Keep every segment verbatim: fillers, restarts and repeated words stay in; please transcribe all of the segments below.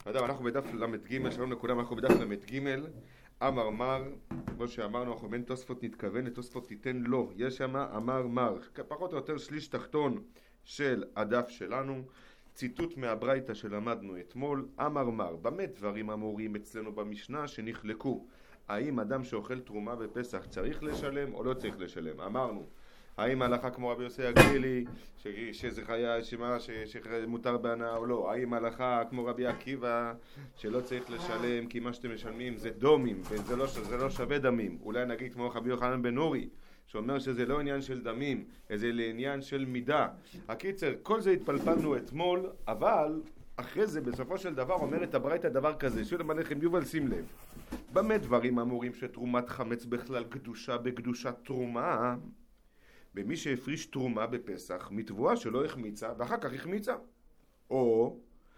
אדם, אנחנו בדף למד ג', שלום לכולם, אנחנו בדף למד ג', אמר מר, כמו שאמרנו, אנחנו בין תוספות נתכוון, לתוספות תיתן לו, יש שם אמר מר, פחות או יותר שליש תחתון של הדף שלנו, ציטוט מהברייתא שלמדנו אתמול, אמר מר, במה דברים אמורים אצלנו במשנה שנחלקו, האם אדם שאוכל תרומה בפסח צריך לשלם או לא צריך לשלם? אמרנו, האם הלכה כמו רבי יוסי הגלילי שזה חיה שמה שמותר בהנאה או לא? האם הלכה כמו רבי עקיבא שלא צריך לשלם כי מה שאתם משלמים זה דומים וזה לא, זה לא שווה דמים? אולי נגיד כמו רבי יוחנן בן נורי שאומר שזה לא עניין של דמים, זה לעניין של מידה. הקיצר, כל זה התפלפלנו אתמול, אבל אחרי זה בסופו של דבר אומרת הברייתא דבר כזה, שואל לכם יובל, שים לב, במה דברים אמורים שתרומת חמץ בכלל קדושה בקדושת תרומה? במי שהפריש תרומה בפסח מתבואה שלא החמיצה ואחר כך החמיצה, או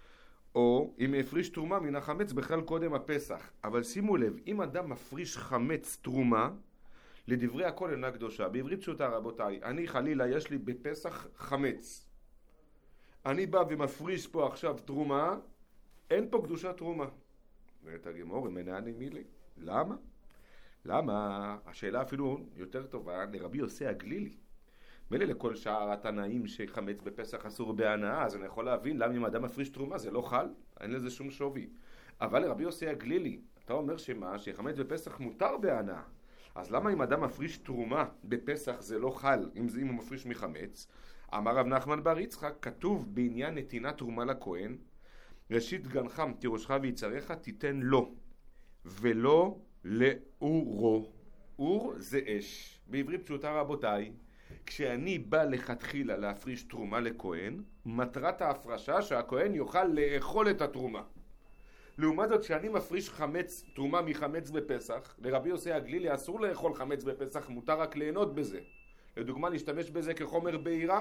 או אם הפריש תרומה מן החמץ בכלל קודם הפסח. אבל שימו לב, אם אדם מפריש חמץ תרומה לדברי הכל אינה קדושה, בעברית פשוטה רבותיי, אני חלילה יש לי בפסח חמץ, אני בא ומפריש פה עכשיו תרומה, אין פה קדושת תרומה. ואת הגמור מנעני מילי, למה? למה? השאלה אפילו יותר טובה לרבי יוסי הגלילי. מילא לכל שאר התנאים שחמץ בפסח אסור בהנאה, אז אני יכול להבין למה אם אדם מפריש תרומה זה לא חל, אין לזה שום שווי. אבל לרבי יוסי הגלילי, אתה אומר שמה? שחמץ בפסח מותר בהנאה. אז למה אם אדם מפריש תרומה בפסח זה לא חל, אם, זה, אם הוא מפריש מחמץ? אמר רב נחמן בר יצחק, כתוב בעניין נתינת תרומה לכהן, ראשית גנך תירושך ויצריך תיתן לו, ולא לאורו. אור זה אש. בעברית פשוטה רבותיי, כשאני בא לכתחילה להפריש תרומה לכהן, מטרת ההפרשה שהכהן יוכל לאכול את התרומה. לעומת זאת, כשאני מפריש חמץ, תרומה מחמץ בפסח, לרבי יוסי הגלילי אסור לאכול חמץ בפסח, מותר רק ליהנות בזה. לדוגמה, להשתמש בזה כחומר בעירה.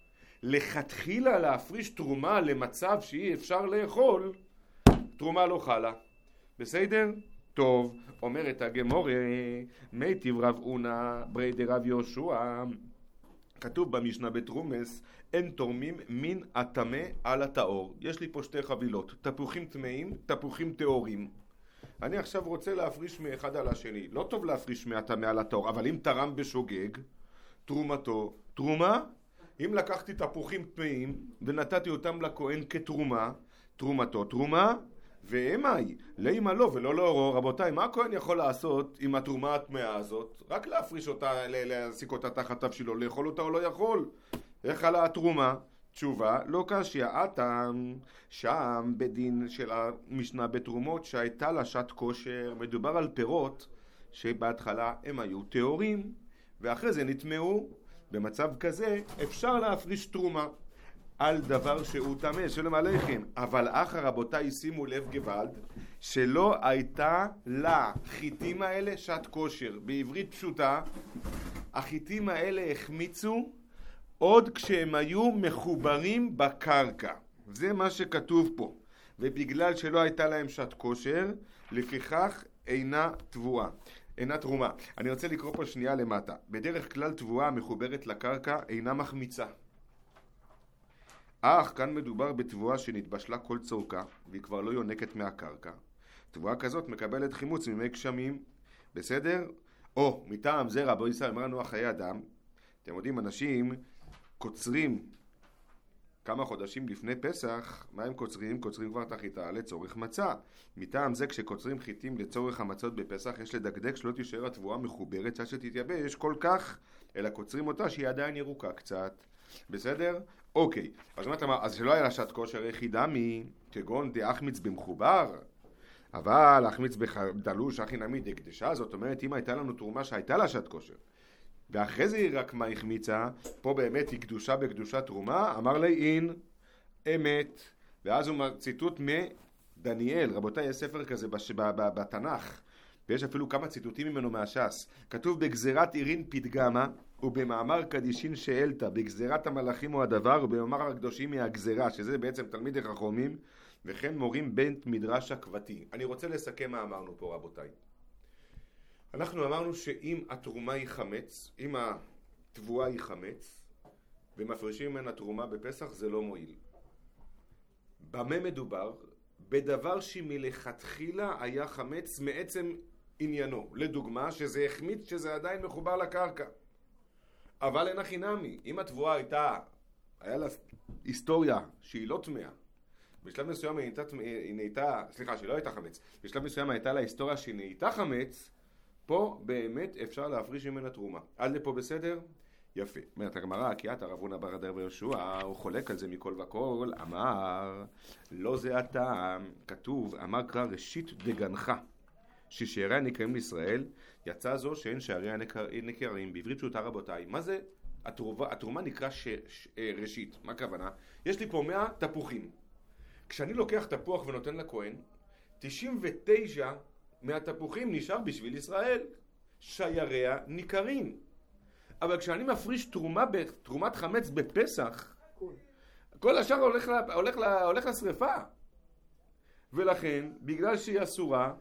לכתחילה להפריש תרומה למצב שאי אפשר לאכול, תרומה לא חלה. בסדר? טוב, אומרת הגמורה, מיטיב רב אונה ברי דרב יהושע, כתוב במשנה בתרומס, אין תורמים מן הטמא על הטהור. יש לי פה שתי חבילות, תפוחים טמאים, תפוחים טהורים. אני עכשיו רוצה להפריש מאחד על השני. לא טוב להפריש מהטמא על הטהור, אבל אם תרם בשוגג, תרומתו, תרומה. אם לקחתי תפוחים טמאים ונתתי אותם לכהן כתרומה, תרומתו, תרומה. ואמי, לאמא לא ולא לאורו. רבותיי, מה הכהן יכול לעשות עם התרומה הטמאה הזאת? רק להפריש אותה, להסיק אותה תחת תבשילו, לאכול אותה או לא יכול. איך עלה התרומה? תשובה, לא קשיא, אתם שם בדין של המשנה בתרומות שהייתה לה שעת כושר, מדובר על פירות שבהתחלה הם היו טהורים ואחרי זה נטמאו. במצב כזה אפשר להפריש תרומה על דבר שהוא טמא, שלום עליכם. אבל אחר רבותיי, שימו לב גוואלד, שלא הייתה לחיטים האלה שעת כושר. בעברית פשוטה, החיטים האלה החמיצו עוד כשהם היו מחוברים בקרקע. זה מה שכתוב פה. ובגלל שלא הייתה להם שעת כושר, לפיכך אינה תבואה. אינה תרומה. אני רוצה לקרוא פה שנייה למטה. בדרך כלל תבואה מחוברת לקרקע אינה מחמיצה. אך כאן מדובר בתבואה שנתבשלה כל צורכה והיא כבר לא יונקת מהקרקע. תבואה כזאת מקבלת חימוץ ממי גשמים. בסדר? או מטעם זה רבי ישראל אמר לנו חיי אדם. אתם יודעים, אנשים קוצרים כמה חודשים לפני פסח. מה הם קוצרים? קוצרים כבר את החיטה לצורך מצה. מטעם זה כשקוצרים חיטים לצורך המצות בפסח יש לדקדק שלא תישאר התבואה מחוברת עד שתתייבש כל כך, אלא קוצרים אותה שהיא עדיין ירוקה קצת. בסדר? אוקיי, אז מה אתה אומר? אז שלא היה לה שעת כושר יחידה מכגון דאחמיץ במחובר, אבל אחמיץ בדלוש אחי נמי דקדשה. זאת אומרת, אם הייתה לנו תרומה שהייתה לה שעת כושר ואחרי זה היא רק מה החמיצה, פה באמת היא קדושה בקדושת תרומה, אמר לי אין אמת. ואז הוא ציטוט מדניאל. רבותיי, יש ספר כזה בש... בתנ"ך ויש אפילו כמה ציטוטים ממנו מהש"ס. כתוב בגזירת עירין פתגמה ובמאמר קדישין שאלתה, בגזירת המלאכים הוא הדבר ובמאמר הקדושים היא הגזירה, שזה בעצם תלמידי חכמים, וכן מורים בית מדרש עקבתי. אני רוצה לסכם מה אמרנו פה רבותיי. אנחנו אמרנו שאם התרומה היא חמץ, אם התבואה היא חמץ ומפרישים ממנה תרומה בפסח זה לא מועיל. במה מדובר? בדבר שמלכתחילה היה חמץ מעצם עניינו. לדוגמה, שזה החמיץ שזה עדיין מחובר לקרקע. אבל אין הכי נמי. אם התבואה הייתה, היה לה היסטוריה שהיא לא טמאה, בשלב מסוים היא נהייתה, היא נהייתה, סליחה, שהיא לא הייתה חמץ, בשלב מסוים הייתה לה היסטוריה שהיא נהייתה חמץ, פה באמת אפשר להפריש ממנה תרומה. עד לפה בסדר? יפה. אומרת הגמרא, כי אתה רב הונא בר הדר ויהושע, הוא חולק על זה מכל וכל, אמר, לא זה הטעם, כתוב, אמר קרא ראשית דגנך, ששערי הנקראים לישראל, יצא זו שאין שערי הנקראים, בעברית פשוטה רבותיי. מה זה? התרומה, התרומה נקרא ש, ש, ראשית. מה הכוונה? יש לי פה מאה תפוחים. כשאני לוקח תפוח ונותן לכהן, תשעים ותשע מהתפוחים נשאר בשביל ישראל. שייריה ניכרים. אבל כשאני מפריש תרומה, תרומת חמץ בפסח, כל השאר הולך, לה, הולך, לה, הולך לשריפה. ולכן, בגלל שהיא אסורה,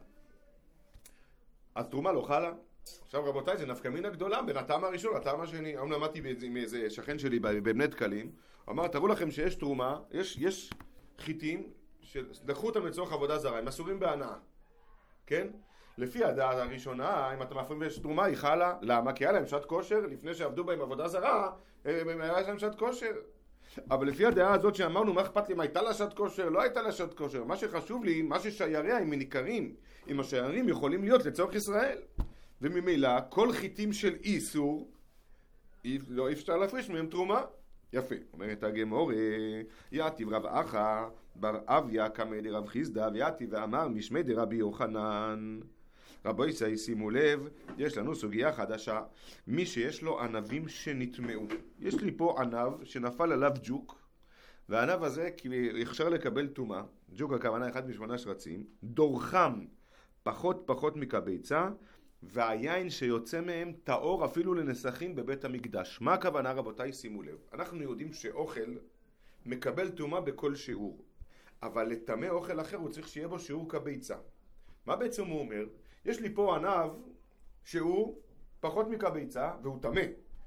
אז תרומה לא חלה. עכשיו רבותיי, זה נפקא מינה גדולה בין הטעם הראשון לטעם השני. היום למדתי עם איזה שכן שלי בבני דקלים, אמר, תראו לכם שיש תרומה, יש, יש חיטים שלקחו אותם לצורך עבודה זרה, הם אסורים בהנאה, כן? לפי הדעת הראשונה, אם אתה מפריש תרומה, היא חלה. למה? כי היה להם שעת כושר, לפני שעבדו בהם עבודה זרה, היה להם שעת כושר. אבל לפי הדעה הזאת שאמרנו, מה אכפת לי, מה הייתה לה שעת כושר? לא הייתה לה שעת כושר. מה שחשוב לי, מה ששייריה הם מניכרים, אם השיירים יכולים להיות לצורך ישראל. וממילא, כל חיטים של איסור, לא אפשר להפריש מהם תרומה. יפה. אומרת הגמורה, יעתיב רב אחא בר אביה קמא דרב חיסדא, ויעתיב ואמר משמי דרבי יוחנן. רבו ישראל, שימו לב, יש לנו סוגיה חדשה. מי שיש לו ענבים שנטמעו. יש לי פה ענב שנפל עליו ג'וק, והענב הזה יחשר לקבל טומאה. ג'וק הכוונה אחד משמונה שרצים, דורחם פחות פחות מקביצה, והיין שיוצא מהם טהור אפילו לנסכים בבית המקדש. מה הכוונה רבותיי? שימו לב. אנחנו יודעים שאוכל מקבל טומאה בכל שיעור, אבל לטמא אוכל אחר הוא צריך שיהיה בו שיעור כביצה. מה בעצם הוא אומר? יש לי פה ענב שהוא פחות מקביצה והוא טמא.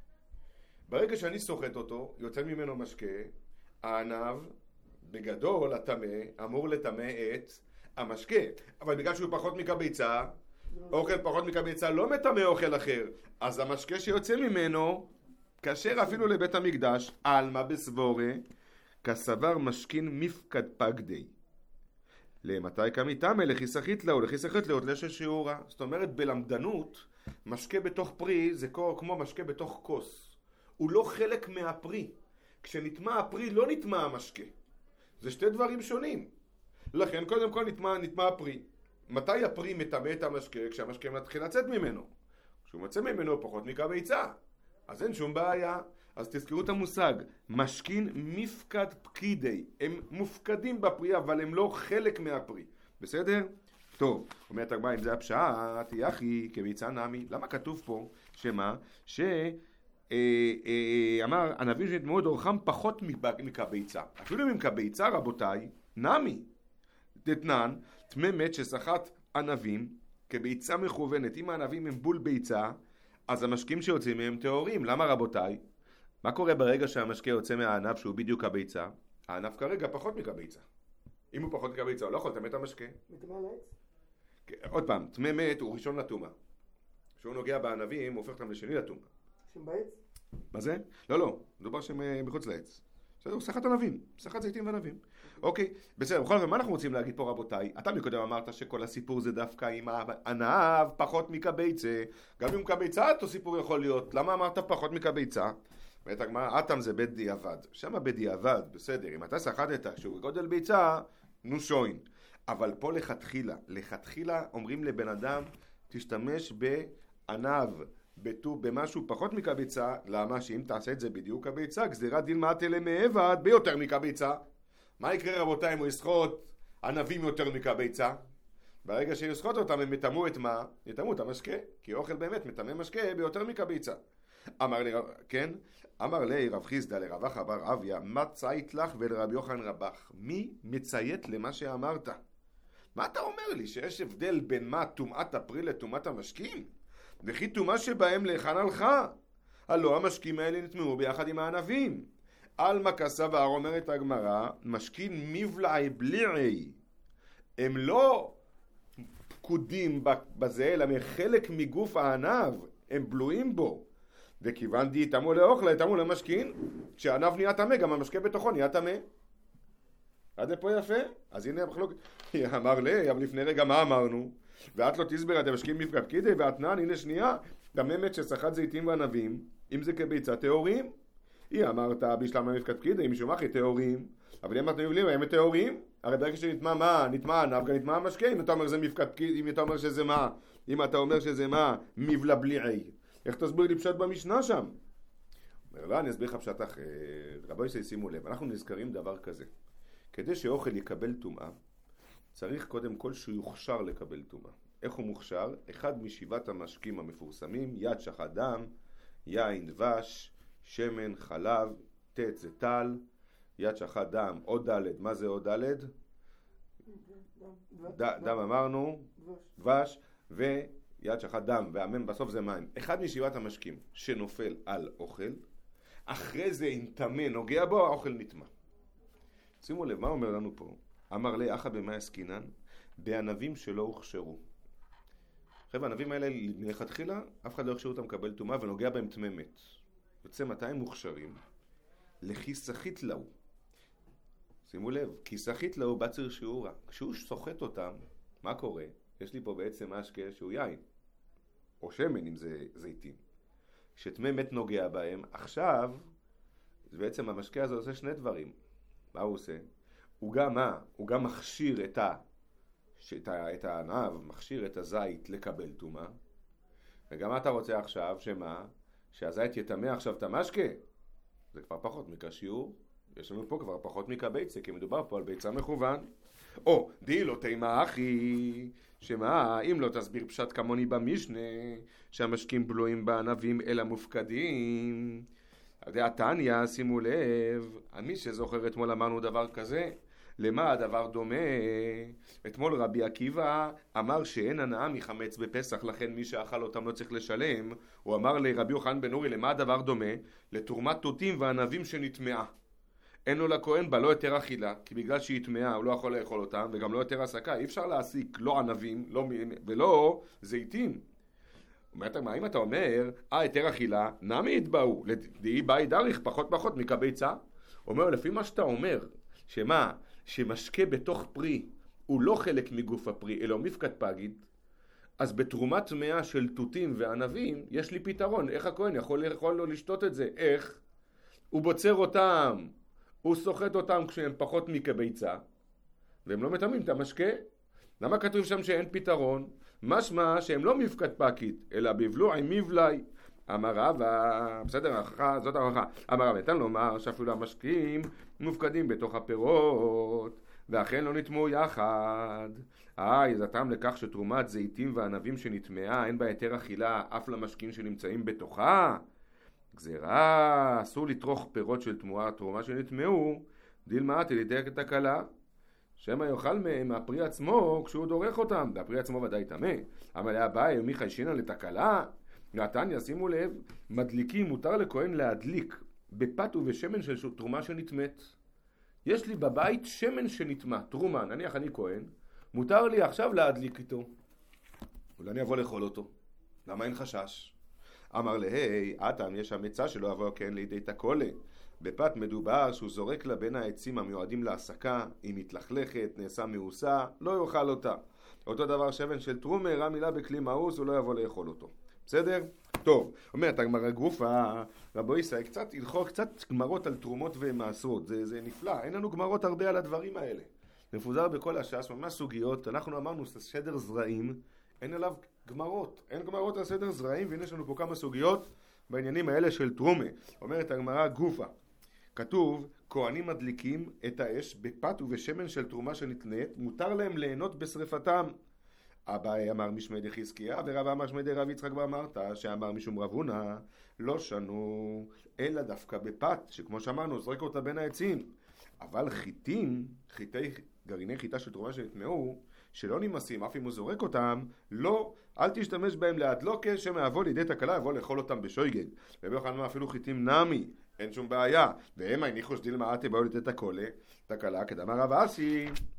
ברגע שאני סוחט אותו, יוצא ממנו משקה, הענב בגדול הטמא אמור לטמא את המשקה, אבל בגלל שהוא פחות מקביצה, אוכל פחות מקביצה לא מטמא אוכל אחר, אז המשקה שיוצא ממנו כשר אפילו לבית המקדש. אלמה בסבורה כסבר משכין מפקד פגדי למתי כמיטמא לכיסחית לה ולכיסחית לה לתלש שיעורה. זאת אומרת, בלמדנות משקה בתוך פרי זה כמו משקה בתוך כוס, הוא לא חלק מהפרי. כשנטמע הפרי לא נטמע המשקה, זה שתי דברים שונים. לכן קודם כל נטמע, נטמע הפרי. מתי הפרי מטמא את המשקה? כשהמשקה מתחיל לצאת ממנו. כשהוא מצא ממנו פחות מקביצה, אז אין שום בעיה. אז תזכרו את המושג, משכין מפקד פקידי. הם מופקדים בפרי, אבל הם לא חלק מהפרי. בסדר? טוב, אומרת הגמרא, אם זה הפשט, יחי כביצה נמי. למה כתוב פה שמה? שאמר ענבים שנטמעו דורחם פחות מקביצה. אפילו אם כביצה רבותיי, נמי. דתנן, טמא מת שסחט ענבים כביצה מכוונת. אם הענבים הם בול ביצה, אז המשקים שיוצאים מהם טהורים. למה רבותיי? מה קורה ברגע שהמשקה יוצא מהענב שהוא בדיוק הביצה? הענב כרגע פחות מקביצה. אם הוא פחות מקביצה, הוא לא יכול לטמא את המשקה. מטמא על העץ? עוד פעם, טמא מת הוא ראשון לטומאה. כשהוא נוגע בענבים, הוא הופך אותם לשני לטומאה. שהם בעץ? מה זה? לא, לא. מדובר שהם מחוץ לעץ. בסדר, הוא סחט ענבים, סחט זיתים וענבים. אוקיי, בסדר, בכל זאת, מה אנחנו רוצים להגיד פה רבותיי? אתה מקודם אמרת שכל הסיפור זה דווקא עם הענב פחות מקביצה. גם עם קביצה אותו סיפור יכול להיות. למה אמרת פחות מקביצה? אומרת הגמרא, אטם זה בית דיעבד. שמה בדיעבד, בסדר, אם אתה סחטת כשהוא גודל ביצה, נו שוין. אבל פה לכתחילה, לכתחילה אומרים לבן אדם, תשתמש בענב, בטוב, במשהו פחות מקביצה. למה? שאם תעשה את זה בדיוק כביצה, גזירת דין מעטלה מעבד ביותר מקביצה. מה יקרה רבותיי אם הוא יסחוט ענבים יותר מקביצה? ברגע שיסחוט אותם הם יטמאו את מה? יטמאו את המשקה, כי אוכל באמת מטמא משקה ביותר מקביצה. אמר לי, כן? אמר לי רב חיסדא לרב אחא בר אביה, מה צייט לך ולרב יוחנן רבך? מי מציית למה שאמרת? מה אתה אומר לי? שיש הבדל בין מה טומאת הפרי לטומאת המשקים? וכי טומאה שבהם להיכן הלכה? הלא המשקים האלה נטמאו ביחד עם הענבים. על מקסה והר אומרת הגמרא, משכין מבלעי בליעי. הם לא פקודים בזה, אלא מחלק מגוף הענב, הם בלויים בו. וכיוון די תמו לאוכלה, תמו למשכין, כשהענב נהיה תמה, גם המשקה בתוכו נהיה תמה. עד לפה יפה? אז הנה המחלוקת. אמר לי, אבל לפני רגע מה אמרנו? ואת לא תסבר, אתם משקיעים מפקד פקידי, ואתנן, הנה שנייה, תממת שסחט זיתים וענבים, אם זה כביצה טהורים. היא אמרת, בשלמה מפקד פקידי, אם משום אחי טהורים, אבל אם אתם יודעים, הם טהורים, הרי ברגע שנטמע מה? נטמע ענב, גם נטמע המשקה, אם אתה אומר שזה מפקד פקידי, אם אתה אומר שזה מה? אם אתה אומר שזה מה? מבלה בליעי. איך תסביר לי פשט במשנה שם? אומר לה, אני אסביר לך פשט אחר. רבוי שישימו לב, אנחנו נזכרים דבר כזה. כדי שאוכל יקבל טומאה, צריך קודם כל שהוא יוכשר לקבל טומאה. איך הוא מוכשר? אחד משבעת המשקים המפורסמים, יד שחת דם, יין דבש, שמן, חלב, תת זה טל, יד שחת דם, עוד דלת, מה זה עוד דלת? דם אמרנו, דבש, ויד שחת דם, והמם בסוף זה מים. אחד משבעת המשקים שנופל על אוכל, אחרי זה אם טמא נוגע בו, האוכל נטמא. שימו לב, מה אומר לנו פה? אמר לי, אחא במה עסקינן? בענבים שלא הוכשרו. חבר'ה, הענבים האלה מלכתחילה, אף אחד לא הכשיר אותם לקבל טומאה ונוגע בהם טמא מת. יוצא מתי הם מוכשרים? לכיסחית לאו. שימו לב, כיסחית לאו בצר שיעורה. כשהוא סוחט אותם, מה קורה? יש לי פה בעצם משקה שהוא יין, או שמן אם זה זיתים. כשטמא מת נוגע בהם, עכשיו, בעצם המשקה הזה עושה שני דברים. מה הוא עושה? הוא גם מה? הוא גם מכשיר את ה... את הענב, מכשיר את הזית לקבל טומאה. וגם מה אתה רוצה עכשיו? שמה? שהזית יטמא עכשיו את המשקה? זה כבר פחות מכשיור. יש לנו פה כבר פחות מקביצה, כי מדובר פה על ביצה מכוון. או, די לא תימה אחי, שמה? אם לא תסביר פשט כמוני במשנה, שהמשקים בלויים בענבים אלא מופקדים. התניא, שימו לב, מי שזוכר אתמול אמרנו דבר כזה, למה הדבר דומה? אתמול רבי עקיבא אמר שאין הנאה מחמץ בפסח, לכן מי שאכל אותם לא צריך לשלם. הוא אמר לרבי יוחנן בן אורי, למה הדבר דומה? לתרומת תותים וענבים שנטמעה. אין לו לכהן בה לא יותר אכילה, כי בגלל שהיא טמאה הוא לא יכול לאכול אותם, וגם לא יותר הסקה. אי אפשר להסיק לא ענבים לא, ולא זיתים. אומרת, מה אם אתה אומר, אה, יותר אכילה, נמי יתבעו, לדעי באי דריך פחות פחות מקביצה? אומר, לפי מה שאתה אומר, שמה? שמשקה בתוך פרי הוא לא חלק מגוף הפרי, אלא מפקד פגיד, אז בתרומת טמאה של תותים וענבים, יש לי פתרון. איך הכהן יכול, יכול לו לשתות את זה? איך? הוא בוצר אותם, הוא סוחט אותם כשהם פחות מקביצה, והם לא מטמאים את המשקה. למה כתוב שם שאין פתרון? משמע שהם לא מפקד פקיד, אלא בבלוע עם מבלאי. אמר רבא, בסדר, ההוכחה, זאת ההוכחה. אמר רבא, ניתן לומר שאפילו המשקים מופקדים בתוך הפירות, ואכן לא נטמעו יחד. אה, אז הטעם לכך שתרומת זיתים וענבים שנטמעה, אין בה היתר אכילה אף למשקים שנמצאים בתוכה. גזירה, אסור לטרוך פירות של תמורה, תרומה שנטמעו, דילמת לידי תקלה. שמא יאכל מהם הפרי עצמו כשהוא דורך אותם, והפרי עצמו ודאי טמא. אבל להבאי ומי חיישינן לתקלה? נתניה, שימו לב, מדליקים, מותר לכהן להדליק בפת ובשמן של תרומה שנטמאת. יש לי בבית שמן שנטמא, תרומה, נניח אני כהן, מותר לי עכשיו להדליק איתו. אולי אני אבוא לאכול אותו. למה אין חשש? אמר להי, אתם יש המצא שלא אבוא כן לידי תקולה. בפת מדובר שהוא זורק לה בין העצים המיועדים להסקה, היא מתלכלכת, נעשה מעושה, לא יאכל אותה. אותו דבר שמן של תרומה, רע מילה בכלי מאוס, הוא לא יבוא לאכול אותו. בסדר? טוב, אומרת הגמרא גופה, רבו ישראל, קצת הלכות, קצת גמרות על תרומות ומעשרות, זה, זה נפלא, אין לנו גמרות הרבה על הדברים האלה. זה מפוזר בכל הש"ס, ממש סוגיות, אנחנו אמרנו סדר זרעים, אין עליו גמרות, אין גמרות על סדר זרעים, והנה יש לנו פה כמה סוגיות בעניינים האלה של תרומה. אומרת הגמרא גופה, כתוב, כהנים מדליקים את האש בפת ובשמן של תרומה שנתנית, מותר להם ליהנות בשריפתם. אביי אמר משמי דחזקיה, ורבא אמר משמי דרב יצחק ואמרת, שאמר משום רב הונא, לא שנו, אלא דווקא בפת, שכמו שאמרנו, זרק אותה בין העצים. אבל חיטים, חיטי, גרעיני חיטה של תרומה שנטמעו, שלא נמסים, אף אם הוא זורק אותם, לא, אל תשתמש בהם להדלוקה, שמעבוד לידי תקלה, יבוא לאכול אותם בשויגן. רבי יוחנן אפילו חיטים נמי, אין שום בעיה. והם הניחו שדיל מעטה באו לידי תקולה, תקלה, כדאמר רב אסי.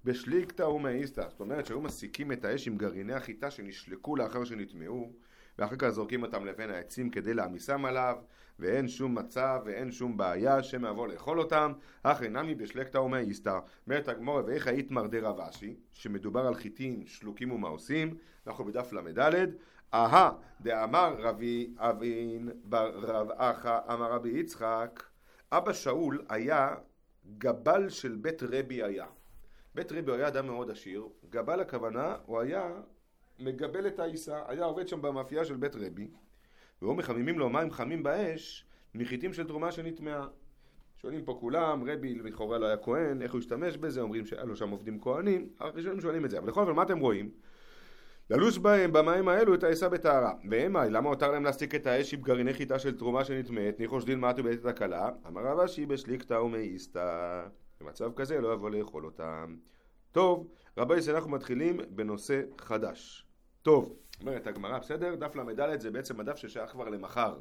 בשליקתא ומאיסתא, זאת אומרת שהיו מסיקים את האש עם גרעיני החיטה שנשלקו לאחר שנטמעו, ואחר כך זורקים אותם לבין העצים כדי להעמיסם עליו, ואין שום מצב ואין שום בעיה שמא יבוא לאכול אותם, אך אינמי בשליקתא ומאיסתא. אומרת הגמרא ואיכא איתמר דרב אשי, שמדובר על חיטים שלוקים ומאוסים, אנחנו בדף למד' אהה דאמר רבי אבין בר רב אחא אמר רבי יצחק, אבא שאול היה גבל של בית רבי היה. בית רבי היה אדם מאוד עשיר, גבל הכוונה, הוא היה מגבל את העיסה, היה עובד שם במאפייה של בית רבי, והוא מחממים לו מים חמים באש מחיטים של תרומה שנטמעה. שואלים פה כולם, רבי לכאורה לא היה כהן, איך הוא השתמש בזה, אומרים שהיה לו שם עובדים כהנים, הראשונים שואלים את זה, אבל לכל אופן מה אתם רואים? ללוש בהם במים האלו את העיסה בטהרה. והמה, למה הותר להם להסתיק את האש עם גרעיני חיטה של תרומה שנטמאת? ניחוש דין מעטו בעת הקלה, אמר רב אשי בשליקתא ומאיסתא. במצב כזה לא יבוא לאכול אותם. טוב, רבי ישראל, אנחנו מתחילים בנושא חדש. טוב, אומרת הגמרא, בסדר? דף למד' זה בעצם הדף ששייך כבר למחר.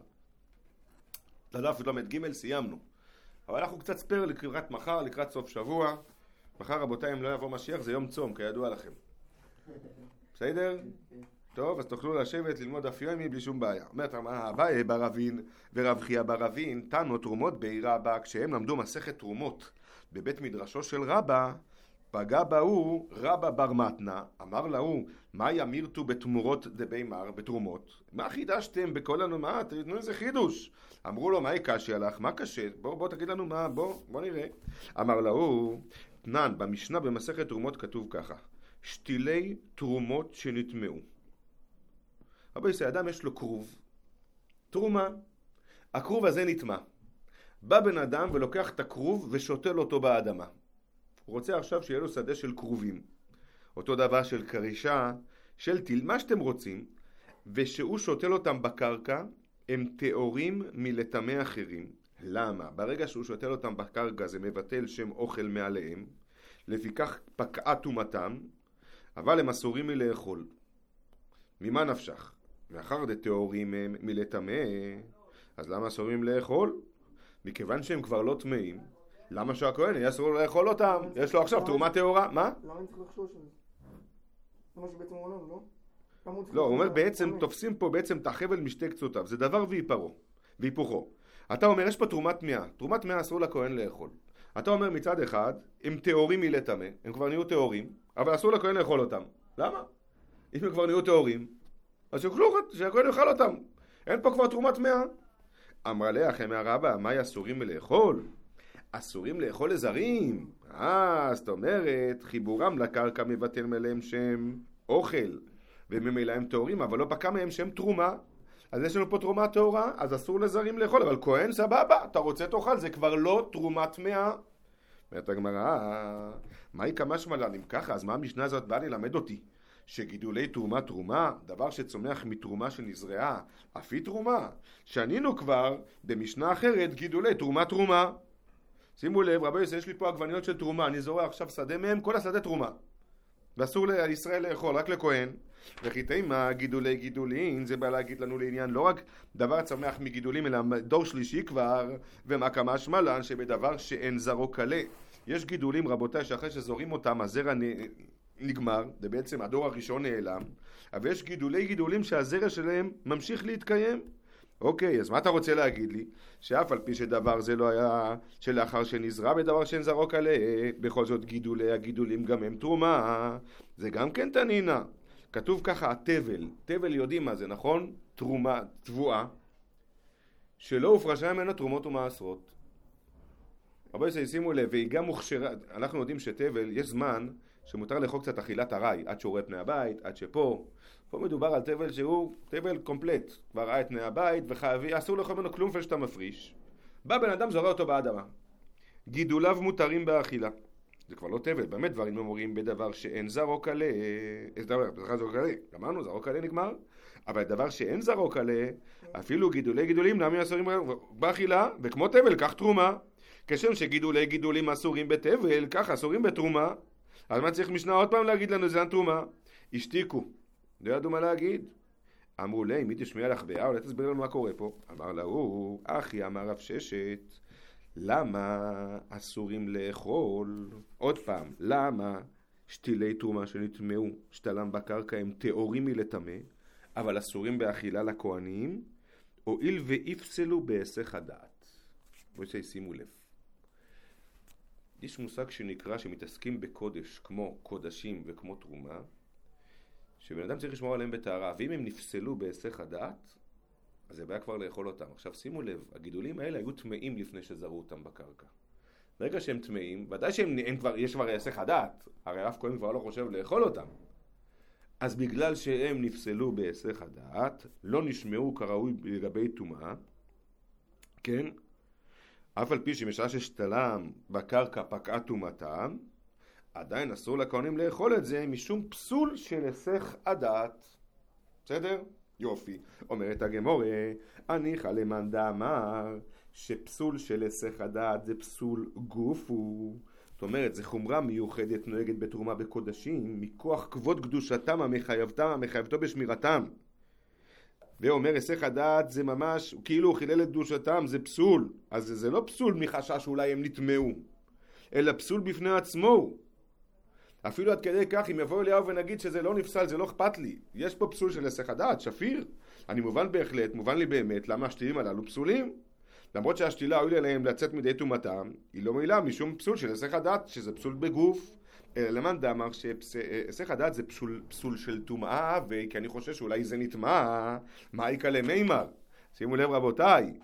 לדף למד ג' סיימנו. אבל אנחנו קצת ספר לקראת מחר, לקראת סוף שבוע. מחר רבותיי, אם לא יבוא משיח, זה יום צום, כידוע לכם. בסדר? טוב, אז תוכלו לשבת ללמוד דף יומי בלי שום בעיה. אומרת הגמרא, אביי ברבין ורב חייא ברבין תנו תרומות בי רבא, כשהם למדו מסכת תרומות בבית מדרשו של רבא, פגע בהוא רבא בר מתנה, אמר להוא, מה ימירתו בתמורות דבי מר, בתרומות? מה חידשתם בכל לנו, מה? תנו איזה חידוש. אמרו לו, מה יקשי עליך? מה קשה? בוא, בוא תגיד לנו מה, בוא, בוא נראה. אמר להוא, תנן, במשנה במסכת תרומות כתוב ככה, שתילי תרומות שנטמעו. רבי ישראל, אדם יש לו כרוב, תרומה, הכרוב הזה נטמע. בא בן אדם ולוקח את הכרוב ושותל אותו באדמה. הוא רוצה עכשיו שיהיה לו שדה של כרובים. אותו דבר של קרישה, של טיל, מה שאתם רוצים, ושהוא שותל אותם בקרקע, הם טהורים מלטמא אחרים. למה? ברגע שהוא שותל אותם בקרקע זה מבטל שם אוכל מעליהם, לפיכך פקעה טומאתם, אבל הם אסורים מלאכול. ממה נפשך? מאחר דטהורים הם מלטמא, אז למה אסורים לאכול? מכיוון שהם כבר לא טמאים, למה שהכהן יהיה אסור לאכול אותם? יש לו עכשיו תרומה טהורה, מה? למה אני צריך לחשוש על זה? זה מה שבעצם הוא אומר, לא? לא, הוא אומר בעצם, תופסים פה בעצם את החבל משתי קצותיו, זה דבר והיפרו, והיפוכו. אתה אומר, יש פה תרומת טמאה, תרומת טמאה אסור לכהן לאכול. אתה אומר מצד אחד, הם טהורים מלטמא, הם כבר נהיו טהורים, אבל אסור לכהן לאכול אותם. למה? אם הם כבר נהיו טהורים, אז שהכהן יאכל אותם. אין פה כבר תרומת טמאה. אמרה לכם הרבא, מה אסורים מלאכול? אסורים לאכול לזרים. אה, זאת אומרת, חיבורם לקרקע מבטל מלהם שם אוכל, וממילא הם טהורים, אבל לא פקע מהם שם תרומה. אז יש לנו פה תרומה טהורה, אז אסור לזרים לאכול, אבל כהן סבבה, אתה רוצה תאכל, זה כבר לא תרומה טמאה. אומרת הגמרא, מה היא כמה שמלן? אם ככה, אז מה המשנה הזאת באה ללמד אותי? שגידולי תרומה תרומה, דבר שצומח מתרומה שנזרעה, אף היא תרומה. שנינו כבר במשנה אחרת גידולי תרומה תרומה. שימו לב, רבי יוסי, יש לי פה עגבניות של תרומה, אני זורע עכשיו שדה מהם, כל השדה תרומה. ואסור לישראל לאכול, רק לכהן. וכי מה גידולי גידולין, זה בא להגיד לנו לעניין לא רק דבר צומח מגידולים, אלא דור שלישי כבר, ומה כמה שמלן שבדבר שאין זרעו קלה. יש גידולים רבותיי שאחרי שזורים אותם הזרע נגמר, זה בעצם הדור הראשון נעלם, אבל יש גידולי גידולים שהזרע שלהם ממשיך להתקיים. אוקיי, אז מה אתה רוצה להגיד לי? שאף על פי שדבר זה לא היה שלאחר שנזרע בדבר שאין זרעו קלה, בכל זאת גידולי הגידולים גם הם תרומה, זה גם כן תנינה. כתוב ככה, התבל, תבל יודעים מה זה, נכון? תרומה, תבואה, שלא הופרשה ממנה תרומות ומעשרות. רבי יוסי, שימו לב, והיא גם מוכשרה, אנחנו יודעים שתבל, יש זמן שמותר לאכול קצת אכילת הרי, עד שהוא רואה פני הבית, עד שפה. פה מדובר על תבל שהוא תבל קומפלט, כבר ראה את פני הבית, וחייבי, אסור לאכול ממנו כלום לפני שאתה מפריש. בא בן אדם זורע אותו באדמה. גידוליו מותרים באכילה. זה כבר לא תבל, באמת דברים אומרים בדבר שאין זרעו קלה, איזה דבר, בדבר זרעו קלה, אמרנו, זרעו קלה נגמר, אבל דבר שאין זרעו קלה, אפילו גידולי גידולים, למה אסורים באכילה, וכמו תבל, כך תרומה. כשם שגידולי גידולים אסורים בתבל, כך אסורים בתרומה. אז מה צריך משנה עוד פעם להגיד לנו, זה אין תרומה? השתיקו, לא ידעו מה להגיד. אמרו לי, מי תשמיע לך באה, אולי תסביר לנו מה קורה פה. אמר לה, אחי, אמר רב ששת, למה אסורים לאכול? עוד פעם, למה? שתילי תרומה שנטמעו, שתלם בקרקע, הם טהורים מלטמא, אבל אסורים באכילה לכהנים, הואיל ויפסלו בהיסח הדעת. בואו שישימו לב. יש מושג שנקרא שמתעסקים בקודש, כמו קודשים וכמו תרומה, שבן אדם צריך לשמור עליהם בטהרה, ואם הם נפסלו בהיסח הדעת, אז זה בעיה כבר לאכול אותם. עכשיו שימו לב, הגידולים האלה היו טמאים לפני שזרו אותם בקרקע. ברגע שהם טמאים, ודאי שהם כבר, יש כבר היסח הדעת, הרי אף כהן כבר לא חושב לאכול אותם. אז בגלל שהם נפסלו בהיסח הדעת, לא נשמעו כראוי לגבי טומאה, כן? אף על פי שמשעה ששתלם בקרקע פקעה טומאתם, עדיין אסור לכהנים לאכול את זה משום פסול של היסח הדעת. בסדר? יופי. אומרת הגמורה, הניחא למאן דאמר שפסול של היסח הדעת זה פסול גופו. זאת אומרת, זה חומרה מיוחדת נוהגת בתרומה בקודשים, מכוח כבוד קדושתם המחייבתם, המחייבתו בשמירתם. ואומר, היסח הדעת זה ממש, כאילו הוא חילל את קדושתם, זה פסול. אז זה, זה לא פסול מחשש שאולי הם נטמעו, אלא פסול בפני עצמו. אפילו עד כדי כך, אם יבוא אליהו ונגיד שזה לא נפסל, זה לא אכפת לי. יש פה פסול של היסח הדעת, שפיר. אני מובן בהחלט, מובן לי באמת, למה השתילים הללו פסולים. למרות שהשתילה הועילה להם לצאת מדי טומאתם, היא לא מועילה משום פסול של היסח הדעת, שזה פסול בגוף. אלא למאן דאמר שהיסח הדעת זה פסול, פסול של טומאה, וכי אני חושב שאולי זה נטמע, מה יקלה מימר? שימו לב רבותיי,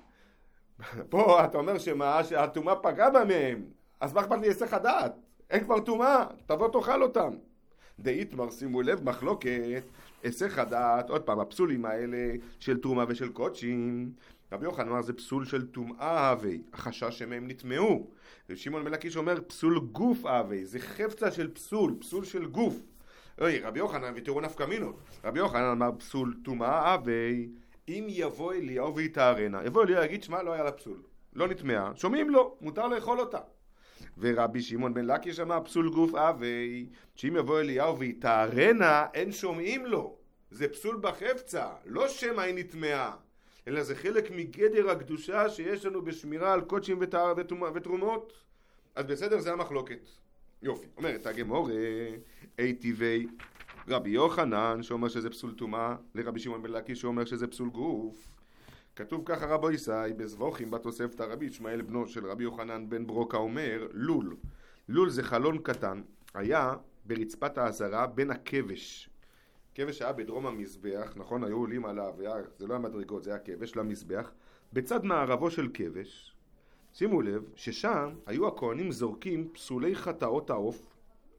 פה אתה אומר שמה, שהטומאה פגעה בהם, אז מה אכפת לי היסח הדעת? אין כבר טומאה, תבוא תאכל אותם. דאיתמר, שימו לב, מחלוקת, היסח הדעת, עוד פעם, הפסולים האלה של טומאה ושל קודשים, רבי יוחנן אמר זה פסול של טומאה אהבי, החשש שמהם נטמעו. ושמעון בן לקיש אומר פסול גוף אהבי, זה חפצה של פסול, פסול של גוף. אוי, רבי יוחנן, ותראו נפקא מינות, רבי יוחנן אמר פסול טומאה אהבי, אם יבוא אליהו ויתארנה, יבוא אליהו יגיד שמה לא היה לה פסול, לא נטמעה, שומעים לו, מותר לאכול אותה. ורבי שמעון בן לקיש אמר פסול גוף אהבי, שאם יבוא אליהו ויתארנה, אין שומעים לו, זה פסול בחפצה, לא שמה היא נטמעה. אלא זה חלק מגדר הקדושה שיש לנו בשמירה על קודשים ותרומות. אז בסדר, זה המחלוקת. יופי. אומרת הגמורה, אי טבעי רבי יוחנן שאומר שזה פסול טומאה, לרבי שמעון בן לקיש שאומר שזה פסול גוף. כתוב ככה רבו ישי בזבוכים בתוספתא, רבי ישמעאל בנו של רבי יוחנן בן ברוקה אומר, לול. לול זה חלון קטן, היה ברצפת העזרה בין הכבש. כבש היה בדרום המזבח, נכון? היו עולים עליו, היה, זה לא המדרגות, זה היה כבש למזבח. בצד מערבו של כבש, שימו לב ששם היו הכהנים זורקים פסולי חטאות העוף.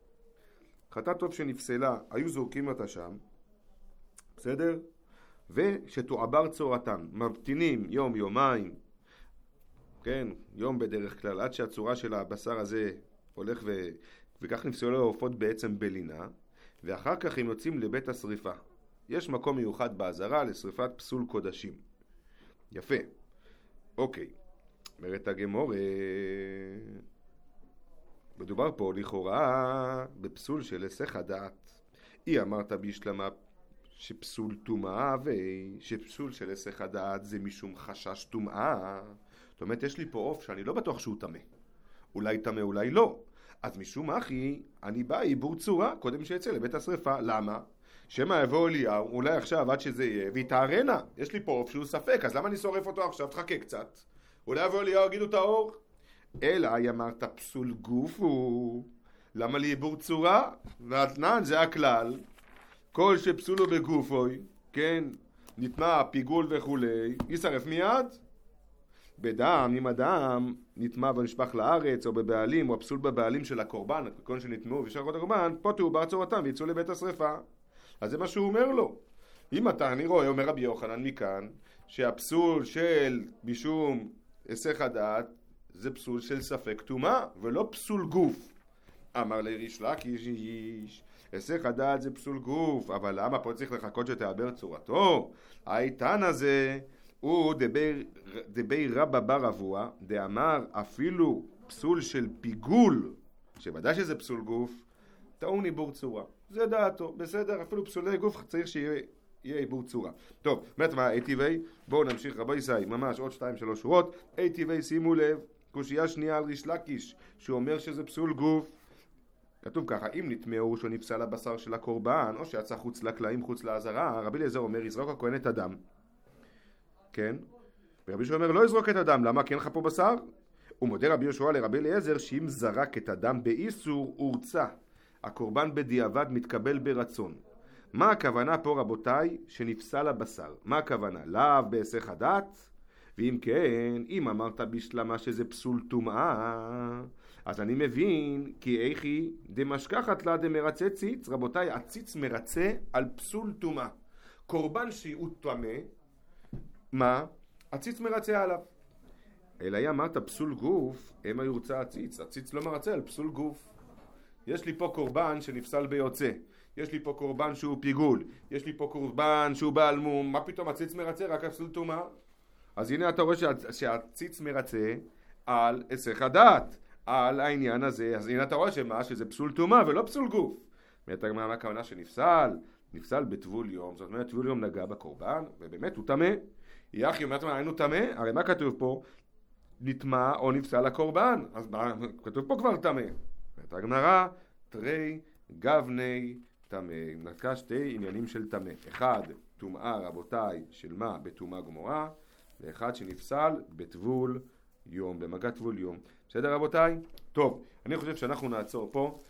חטאת עוף שנפסלה, היו זורקים אותה שם, בסדר? ושתועבר צורתן, ממתינים יום יומיים, כן, יום בדרך כלל, עד שהצורה של הבשר הזה הולך ו... וכך נפסלו העופות בעצם בלינה. ואחר כך הם יוצאים לבית השריפה. יש מקום מיוחד בעזרה לשריפת פסול קודשים. יפה. אוקיי. אומרת הגמורה, מדובר פה לכאורה בפסול של היסח הדעת. היא אמרת בישלמה שפסול טומאה, ושפסול של היסח הדעת זה משום חשש טומאה. זאת אומרת, יש לי פה עוף שאני לא בטוח שהוא טמא. אולי טמא, אולי לא. אז משום אחי, אני בא עיבור צורה, קודם שיצא לבית השריפה. למה? שמה יבוא אליהו, אולי עכשיו עד שזה יהיה, ויתארנה. יש לי פה עוף שהוא ספק, אז למה אני שורף אותו עכשיו? תחכה קצת. אולי יבוא אליהו, יגידו את האור. אלא, אמרת פסול גופו. למה לי עיבור צורה? והתנן זה הכלל. כל שפסולו בגופוי, כן, נטמע פיגול וכולי, ישרף מיד. בדם, אם אדם נטמע ונשפך לארץ, או בבעלים, או הפסול בבעלים של הקורבן, כל שנטמעו ושרקות הקורבן, פה תעובר צורתם ויצאו לבית השריפה. אז זה מה שהוא אומר לו. אם אתה, אני רואה, אומר רבי יוחנן מכאן, שהפסול של משום היסח הדעת, זה פסול של ספק טומאה, ולא פסול גוף. אמר לריש לקיש, היסח הדעת זה פסול גוף, אבל למה פה צריך לחכות שתעבר צורתו? האיתן הזה הוא דבי, דבי רבא בר אבוה, דאמר אפילו פסול של פיגול, שוודאי שזה פסול גוף, טעון עיבור צורה. זה דעתו, בסדר, אפילו פסולי גוף צריך שיהיה עיבור צורה. טוב, אומרת מה, אי טבעי, בואו נמשיך רבי ישי, ממש עוד שתיים שלוש שורות. אי טבעי, שימו לב, קושייה שנייה על ריש לקיש, שאומר שזה פסול גוף. כתוב ככה, אם נטמאו שהוא נפסל הבשר של הקורבן, או שיצא חוץ לקלעים, חוץ לעזרה, רבי אליעזר אומר, יזרוק הכהן את הדם. כן? ורבי יהושע אומר, לא יזרוק את הדם, למה? כי אין לך פה בשר? ומודה רבי יהושע לרבי אליעזר, שאם זרק את הדם באיסור, הורצה. הקורבן בדיעבד מתקבל ברצון. מה הכוונה פה רבותיי שנפסל הבשר? מה הכוונה? לאו בהיסח הדעת? ואם כן, אם אמרת בשלמה שזה פסול טומאה, אז אני מבין כי איכי דמשכחת לה דמרצה ציץ. רבותיי, הציץ מרצה על פסול טומאה. קורבן שהוא טמא, מה? הציץ מרצה עליו. אלא היא אמרת פסול גוף, המה יורצה הציץ. הציץ לא מרצה על פסול גוף. יש לי פה קורבן שנפסל ביוצא. יש לי פה קורבן שהוא פיגול. יש לי פה קורבן שהוא בעל מום. מה פתאום הציץ מרצה? רק הפסול טומאה. אז הנה אתה רואה שהציץ מרצה על היסח הדעת, על העניין הזה. אז הנה אתה רואה שמה? שזה פסול טומאה ולא פסול גוף. ואתה מה הכוונה שנפסל? נפסל בטבול יום. זאת אומרת, טבול יום נגע בקורבן, ובאמת הוא טמא. יחי, אומרת מה, היינו טמא? הרי מה כתוב פה? נטמא או נפסל הקורבן. אז מה, כתוב פה כבר טמא. ואת הגמרא, תרי גבני טמא. נקרא שתי עניינים של טמא. אחד, טומאה רבותיי של מה? בטומאה גמורה. ואחד שנפסל בטבול יום, במגע טבול יום. בסדר רבותיי? טוב, אני חושב שאנחנו נעצור פה.